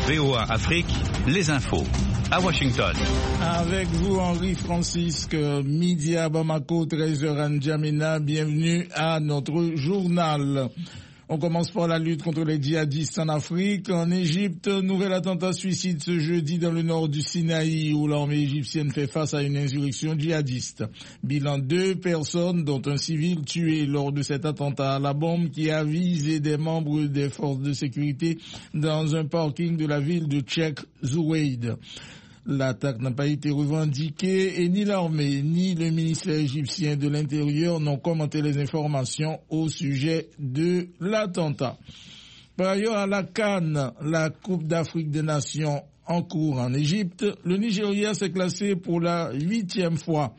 VOA Afrique, les infos. À Washington. Avec vous, Henri-Francisque, midi à Bamako, 13h à N'Djamena. Bienvenue à notre journal. On commence par la lutte contre les djihadistes en Afrique. En Égypte, nouvel attentat suicide ce jeudi dans le nord du Sinaï où l'armée égyptienne fait face à une insurrection djihadiste. Bilan 2 personnes, dont un civil tué lors de cet attentat à la bombe qui a visé des membres des forces de sécurité dans un parking de la ville de Cheikh Zouaïd. L'attaque n'a pas été revendiquée et ni l'armée ni le ministère égyptien de l'Intérieur n'ont commenté les informations au sujet de l'attentat. Par ailleurs, à la CAN, la Coupe d'Afrique des Nations en cours en Égypte, le Nigeria s'est classé pour la 8e fois.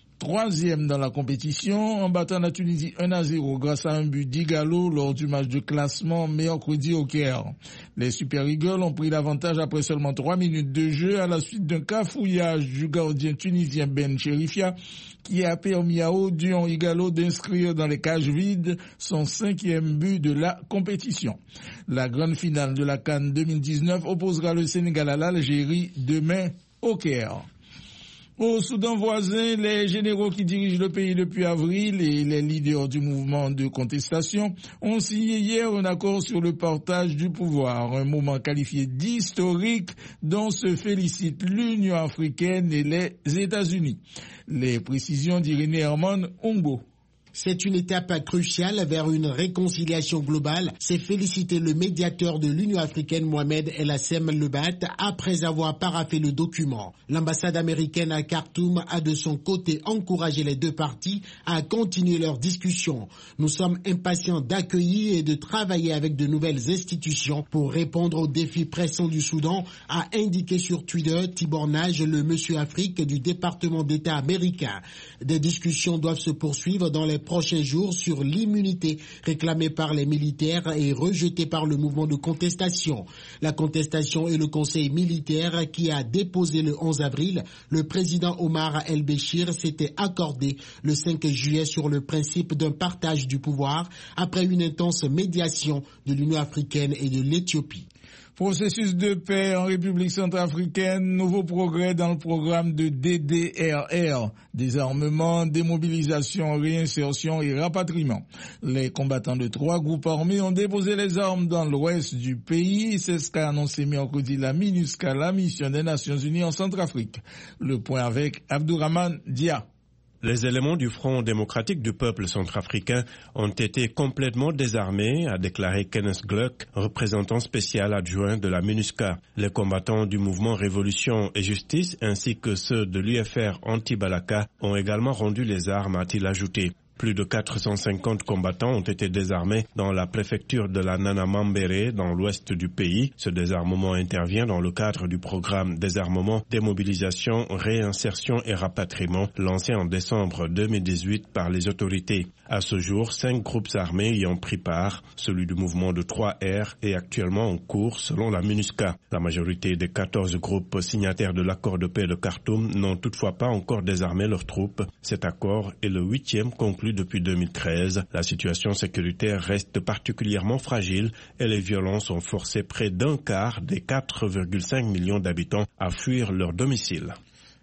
3e dans la compétition, en battant la Tunisie 1-0 grâce à un but d'Igalo lors du match de classement mercredi au Caire. Les Super Eagles ont pris l'avantage après seulement 3 minutes de jeu à la suite d'un cafouillage du gardien tunisien Ben Cherifia qui a permis à Odion Igalo d'inscrire dans les cages vides son 5e but de la compétition. La grande finale de la CAN 2019 opposera le Sénégal à l'Algérie demain au Caire. Au Soudan voisin, les généraux qui dirigent le pays depuis avril et les leaders du mouvement de contestation ont signé hier un accord sur le partage du pouvoir, un moment qualifié d'historique dont se félicitent l'Union africaine et les États-Unis. Les précisions d'Irénée Herman Ongo. C'est une étape cruciale vers une réconciliation globale, s'est félicité le médiateur de l'Union africaine Mohamed El Hassem Lebat après avoir paraphé le document. L'ambassade américaine à Khartoum a de son côté encouragé les deux parties à continuer leurs discussions. Nous sommes impatients d'accueillir et de travailler avec de nouvelles institutions pour répondre aux défis pressants du Soudan, a indiqué sur Twitter Tibor Nage, le monsieur Afrique du département d'État américain. Des discussions doivent se poursuivre dans les prochains jours sur l'immunité réclamée par les militaires et rejetée par le mouvement de contestation. La contestation et le conseil militaire qui a déposé le 11 avril, le président Omar El-Béchir s'était accordé le 5 juillet sur le principe d'un partage du pouvoir après une intense médiation de l'Union africaine et de l'Éthiopie. Processus de paix en République centrafricaine, nouveau progrès dans le programme de DDRR, désarmement, démobilisation, réinsertion et rapatriement. Les combattants de 3 groupes armés ont déposé les armes dans l'ouest du pays, c'est ce qu'a annoncé mercredi la MINUSCA, la mission des Nations Unies en Centrafrique. Le point avec Abdourahmane Dia. Les éléments du Front démocratique du peuple centrafricain ont été complètement désarmés, a déclaré Kenneth Gluck, représentant spécial adjoint de la MINUSCA. Les combattants du mouvement Révolution et Justice ainsi que ceux de l'UFR anti-Balaka ont également rendu les armes, a-t-il ajouté. Plus de 450 combattants ont été désarmés dans la préfecture de la Nana Mambere, dans l'ouest du pays. Ce désarmement intervient dans le cadre du programme désarmement, démobilisation, réinsertion et rapatriement lancé en décembre 2018 par les autorités. À ce jour, 5 groupes armés y ont pris part. Celui du mouvement de 3R est actuellement en cours selon la MINUSCA. La majorité des 14 groupes signataires de l'accord de paix de Khartoum n'ont toutefois pas encore désarmé leurs troupes. Cet accord est le 8e conclu depuis 2013. La situation sécuritaire reste particulièrement fragile et les violences ont forcé près d'un quart des 4,5 millions d'habitants à fuir leur domicile.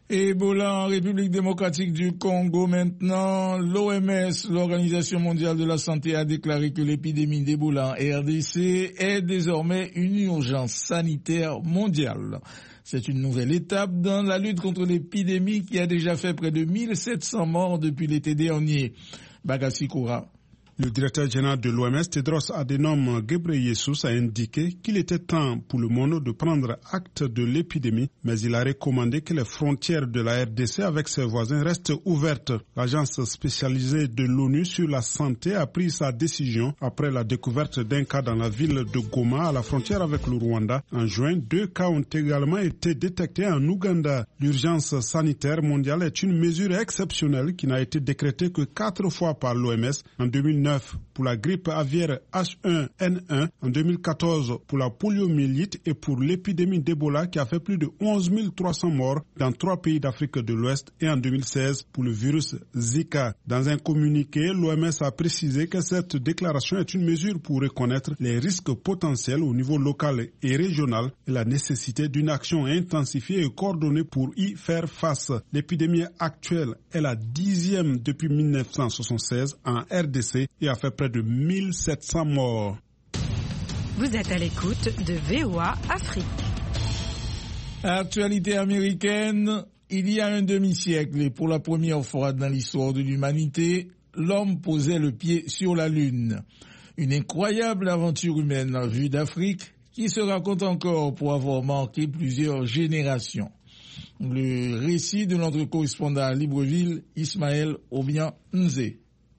Ebola en République démocratique du Congo maintenant. L'OMS, l'Organisation mondiale de la santé, a déclaré que l'épidémie d'Ebola en RDC est désormais une urgence sanitaire mondiale. C'est une nouvelle étape dans la lutte contre l'épidémie qui a déjà fait près de 1700 morts depuis l'été dernier. Bagassi Koura. Le directeur général de l'OMS, Tedros Adhanom Ghebreyesus, a indiqué qu'il était temps pour le monde de prendre acte de l'épidémie, mais il a recommandé que les frontières de la RDC avec ses voisins restent ouvertes. L'agence spécialisée de l'ONU sur la santé a pris sa décision après la découverte d'un cas dans la ville de Goma, à la frontière avec le Rwanda. En juin, 2 cas ont également été détectés en Ouganda. L'urgence sanitaire mondiale est une mesure exceptionnelle qui n'a été décrétée que 4 fois par l'OMS. En 2009, 2009 pour la grippe aviaire H1N1, en 2014 pour la poliomyélite et pour l'épidémie d'Ebola qui a fait plus de 11 300 morts dans 3 pays d'Afrique de l'Ouest et en 2016 pour le virus Zika. Dans un communiqué, l'OMS a précisé que cette déclaration est une mesure pour reconnaître les risques potentiels au niveau local et régional et la nécessité d'une action intensifiée et coordonnée pour y faire face. L'épidémie actuelle est la 10e depuis 1976 en RDC et a fait près de 1700 morts. Vous êtes à l'écoute de VOA Afrique. Actualité américaine, il y a un demi-siècle et pour la première fois dans l'histoire de l'humanité, l'homme posait le pied sur la Lune. Une incroyable aventure humaine vue d'Afrique qui se raconte encore pour avoir marqué plusieurs générations. Le récit de notre correspondant à Libreville, Ismaël Obian Nze.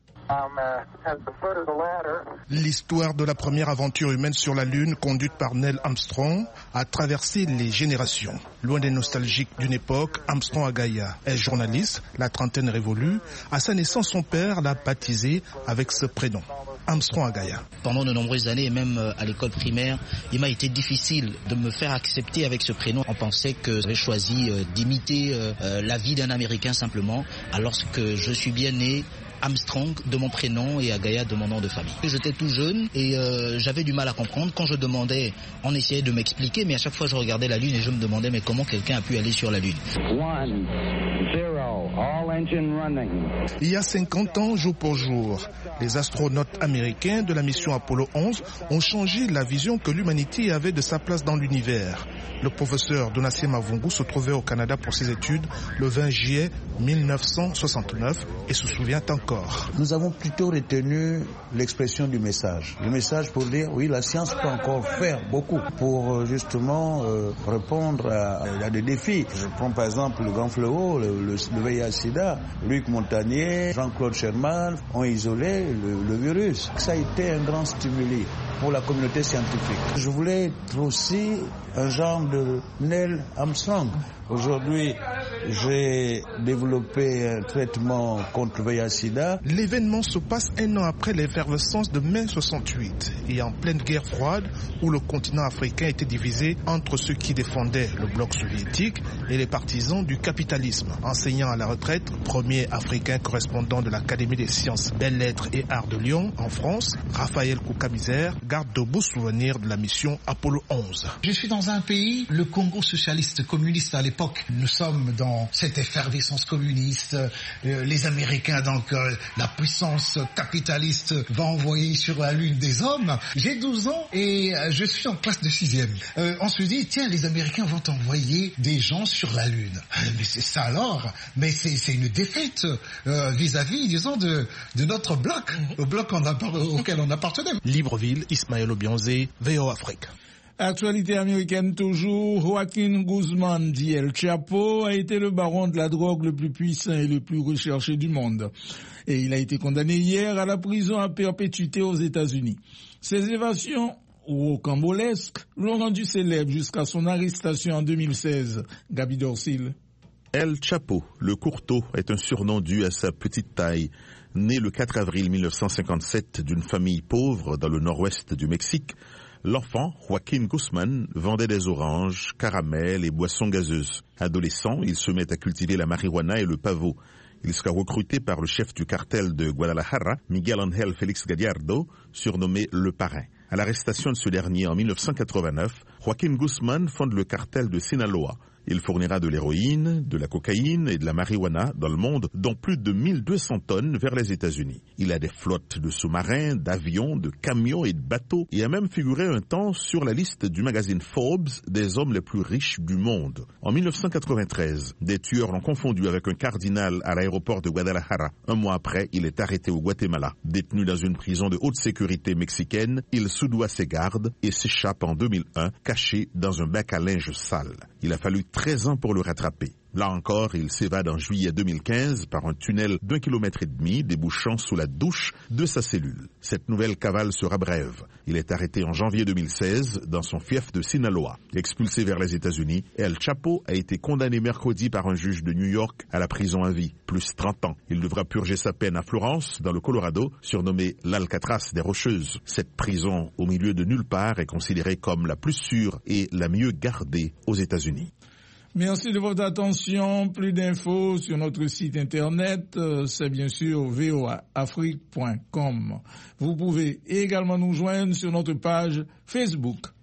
L'histoire de la première aventure humaine sur la Lune conduite par Neil Armstrong a traversé les générations. Loin des nostalgiques d'une époque, Armstrong Agaya est journaliste, la trentaine révolue. À sa naissance, son père l'a baptisé avec ce prénom, Armstrong Agaya. Pendant de nombreuses années, et même à l'école primaire, il m'a été difficile de me faire accepter avec ce prénom. On pensait que j'avais choisi d'imiter la vie d'un Américain simplement, alors que je suis bien né Armstrong de mon prénom et Agaya de mon nom de famille. J'étais tout jeune et j'avais du mal à comprendre. Quand je demandais, on essayait de m'expliquer, mais à chaque fois je regardais la Lune et je me demandais mais comment quelqu'un a pu aller sur la Lune. 1, 0, all engine running. Il y a 50 ans, jour pour jour, les astronautes américains de la mission Apollo 11 ont changé la vision que l'humanité avait de sa place dans l'univers. Le professeur Donatien Mavungu se trouvait au Canada pour ses études le 20 juillet 1969 et se souvient encore. Nous avons plutôt retenu l'expression du message. Le message pour dire, oui, la science peut encore faire beaucoup pour justement répondre à des défis. Je prends par exemple le grand fléau, le VIH-Sida. Luc Montagnier, Jean-Claude Sherman ont isolé le virus. Ça a été un grand stimuli pour la communauté scientifique. Je voulais être aussi un genre de Neil Armstrong. Aujourd'hui, j'ai développé un traitement contre le VIH-Sida. L'événement se passe un an après l'effervescence de mai 68 et en pleine guerre froide où le continent africain était divisé entre ceux qui défendaient le bloc soviétique et les partisans du capitalisme. Enseignant à la retraite, premier africain correspondant de l'Académie des sciences, belles-lettres et arts de Lyon en France, Raphaël Kouka-Misère garde de beaux souvenirs de la mission Apollo 11. Je suis dans un pays, le Congo socialiste communiste à l'époque. Nous sommes dans cette effervescence communiste. Les Américains, donc la puissance capitaliste, va envoyer sur la Lune des hommes. J'ai 12 ans et je suis en classe de 6e. On se dit, tiens, les Américains vont envoyer des gens sur la Lune. Mais c'est ça alors. Mais c'est une défaite vis-à-vis, disons, de notre bloc, le bloc auquel on appartenait. Libreville, Ismaël Obianzé, VOA Afrique. Actualité américaine toujours, Joaquin Guzman dit El Chapo a été le baron de la drogue le plus puissant et le plus recherché du monde. Et il a été condamné hier à la prison à perpétuité aux États-Unis. Ses évasions rocambolesques l'ont rendu célèbre jusqu'à son arrestation en 2016. Gabi Dorsil. El Chapo, le courteau, est un surnom dû à sa petite taille. Né le 4 avril 1957 d'une famille pauvre dans le nord-ouest du Mexique, l'enfant, Joaquin Guzman, vendait des oranges, caramels et boissons gazeuses. Adolescent, il se met à cultiver la marijuana et le pavot. Il sera recruté par le chef du cartel de Guadalajara, Miguel Ángel Félix Gallardo, surnommé Le Parrain. À l'arrestation de ce dernier en 1989, Joaquin Guzman fonde le cartel de Sinaloa. Il fournira de l'héroïne, de la cocaïne et de la marijuana dans le monde, dont plus de 1200 tonnes vers les États-Unis. Il a des flottes de sous-marins, d'avions, de camions et de bateaux et a même figuré un temps sur la liste du magazine Forbes des hommes les plus riches du monde. En 1993, des tueurs l'ont confondu avec un cardinal à l'aéroport de Guadalajara. Un mois après, il est arrêté au Guatemala. Détenu dans une prison de haute sécurité mexicaine, il soudoie ses gardes et s'échappe en 2001, caché dans un bac à linge sale. Il a fallu 13 ans pour le rattraper. Là encore, il s'évade en juillet 2015 par un tunnel d'1,5 km, débouchant sous la douche de sa cellule. Cette nouvelle cavale sera brève. Il est arrêté en janvier 2016 dans son fief de Sinaloa. Expulsé vers les États-Unis, El Chapo a été condamné mercredi par un juge de New York à la prison à vie, plus 30 ans. Il devra purger sa peine à Florence, dans le Colorado, surnommée l'Alcatraz des Rocheuses. Cette prison au milieu de nulle part est considérée comme la plus sûre et la mieux gardée aux États-Unis. Merci de votre attention. Plus d'infos sur notre site internet, c'est bien sûr voaafrique.com. Vous pouvez également nous joindre sur notre page Facebook.